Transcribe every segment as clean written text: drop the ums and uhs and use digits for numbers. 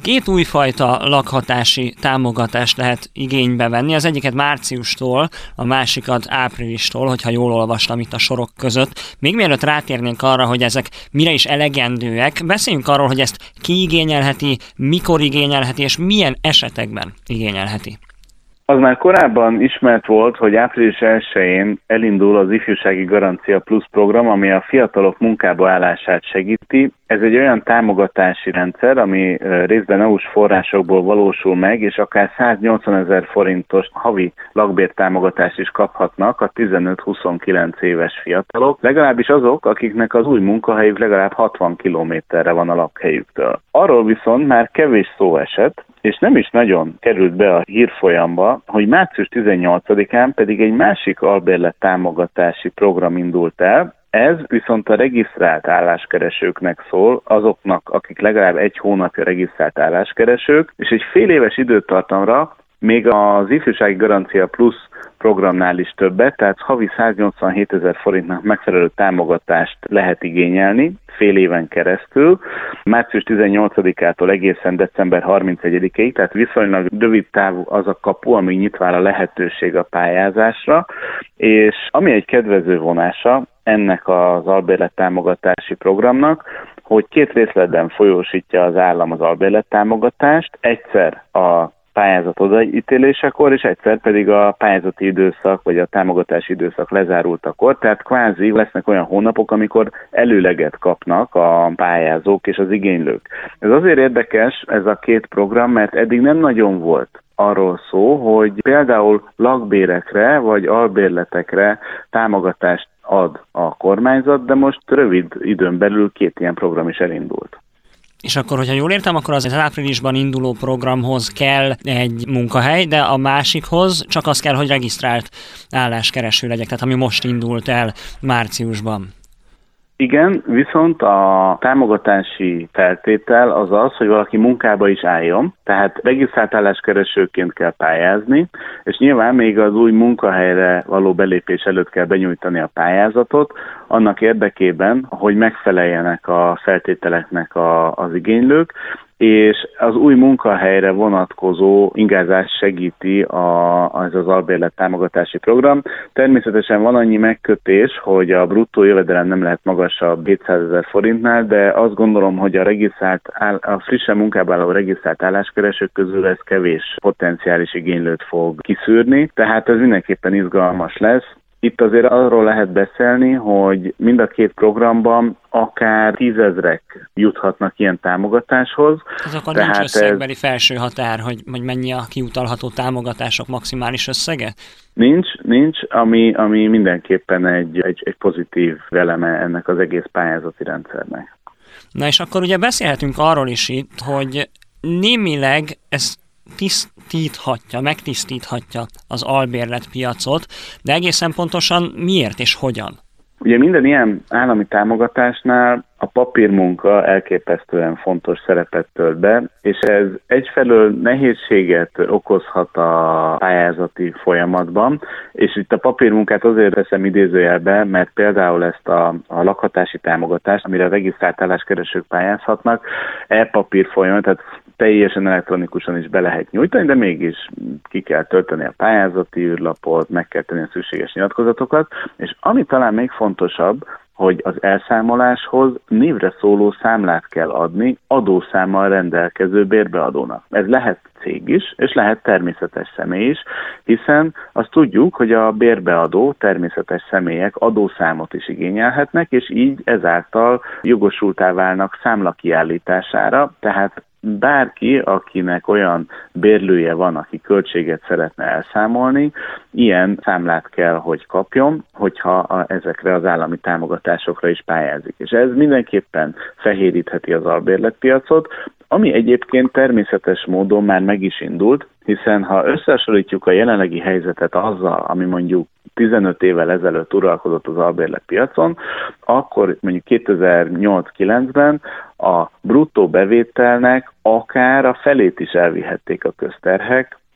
Két újfajta lakhatási támogatást lehet igénybe venni. Az egyiket márciustól, a másikat áprilistól, hogyha jól olvastam itt a sorok között. Még mielőtt rátérnénk arra, hogy ezek mire is elegendőek, beszéljünk arról, hogy ezt ki igényelheti, mikor igényelheti, és milyen esetekben igényelheti. Az már korábban ismert volt, hogy április 1-én elindul az Ifjúsági Garancia Plus program, ami a fiatalok munkába állását segíti. Ez egy olyan támogatási rendszer, ami részben EU-s forrásokból valósul meg, és akár 180 000 forintos havi lakbértámogatást is kaphatnak a 15-29 éves fiatalok, legalábbis azok, akiknek az új munkahelyük legalább 60 kilométerre van a lakhelyüktől. Arról viszont már kevés szó esett, és nem is nagyon került be a hírfolyamba, hogy március 18-án pedig egy másik albérlet támogatási program indult el. Ez viszont a regisztrált álláskeresőknek szól, azoknak, akik legalább egy hónapja regisztrált álláskeresők, és egy fél éves időtartamra még az Ifjúsági Garancia Plus programnál is többet, tehát havi 187 000 forintnak megfelelő támogatást lehet igényelni fél éven keresztül, március 18-ától egészen december 31-ig, tehát viszonylag rövid távú az a kapu, ami nyitva áll a lehetőség a pályázásra, és ami egy kedvező vonása ennek az albérlettámogatási programnak, hogy két részletben folyósítja az állam az albérlettámogatást, egyszer a pályázat odaítélésekor, és egyszer pedig a pályázati időszak, vagy a támogatási időszak lezárultakor, tehát kvázi lesznek olyan hónapok, amikor előleget kapnak a pályázók és az igénylők. Ez azért érdekes, ez a két program, mert eddig nem nagyon volt arról szó, hogy például lakbérekre vagy albérletekre támogatást ad a kormányzat, de most rövid időn belül két ilyen program is elindult. És akkor, hogyha jól értem, akkor az áprilisban induló programhoz kell egy munkahely, de a másikhoz csak az kell, hogy regisztrált álláskereső legyek, tehát ami most indult el márciusban. Igen, viszont a támogatási feltétel az az, hogy valaki munkába is álljon, tehát regisztrált álláskeresőként kell pályázni, és nyilván még az új munkahelyre való belépés előtt kell benyújtani a pályázatot, annak érdekében, hogy megfeleljenek a feltételeknek az igénylők, és az új munkahelyre vonatkozó ingázást segíti ez az albérlet támogatási program. Természetesen van annyi megkötés, hogy a bruttó jövedelem nem lehet magasabb 700 000 forintnál, de azt gondolom, hogy a frissen munkába álló regisztrált álláskeresők közül ez kevés potenciális igénylőt fog kiszűrni, tehát ez mindenképpen izgalmas lesz. Itt azért arról lehet beszélni, hogy mind a két programban akár 10 000 juthatnak ilyen támogatáshoz. Ez akkor nincs összegbeli felső határ, hogy mennyi a kiutalható támogatások maximális összege? Nincs, ami mindenképpen egy pozitív eleme ennek az egész pályázati rendszernek. Na és akkor ugye beszélhetünk arról is itt, hogy némileg ez megtisztíthatja az albérletpiacot, de egészen pontosan miért és hogyan? Ugye minden ilyen állami támogatásnál a papírmunka elképesztően fontos szerepet tölt be, és ez egyfelől nehézséget okozhat a pályázati folyamatban, és itt a papírmunkát azért veszem idézőjelbe, mert például ezt a lakhatási támogatást, amire regisztrált álláskeresők pályázhatnak, e-papír folyamat, tehát teljesen elektronikusan is be lehet nyújtani, de mégis ki kell tölteni a pályázati űrlapot, meg kell tenni a szükséges nyilatkozatokat, és ami talán még fontosabb, hogy az elszámoláshoz névre szóló számlát kell adni adószámmal rendelkező bérbeadónak. Ez lehet cég is, és lehet természetes személy is, hiszen azt tudjuk, hogy a bérbeadó természetes személyek adószámot is igényelhetnek, és így ezáltal jogosultá válnak számla kiállítására, tehát bárki, akinek olyan bérlője van, aki költséget szeretne elszámolni, ilyen számlát kell, hogy kapjon, hogyha ezekre az állami támogatásokra is pályázik. És ez mindenképpen fehérítheti az albérletpiacot, ami egyébként természetes módon már meg is indult, hiszen ha összehasonlítjuk a jelenlegi helyzetet azzal, ami mondjuk 15 évvel ezelőtt uralkodott az albérletpiacon, akkor mondjuk 2008-9-ben a bruttó bevételnek akár a felét is elvihették a közterhek,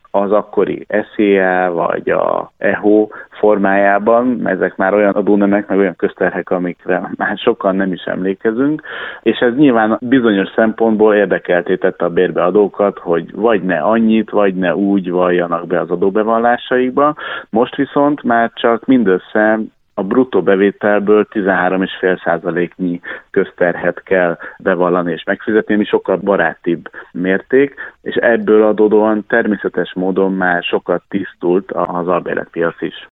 az akkori SZIA vagy a EHO formájában, ezek már olyan adónemek, meg olyan közterhek, amikre már sokan nem is emlékezünk, és ez nyilván bizonyos szempontból érdekelté tette a bérbeadókat, hogy vagy ne annyit, vagy ne úgy valljanak be az adóbevallásaikba. Most viszont már csak mindössze a bruttó bevételből 13,5%-nyi közterhet kell bevallani és megfizetni, ami sokkal barátibb mérték, és ebből adódóan természetes módon már sokat tisztult az albérletpiac is.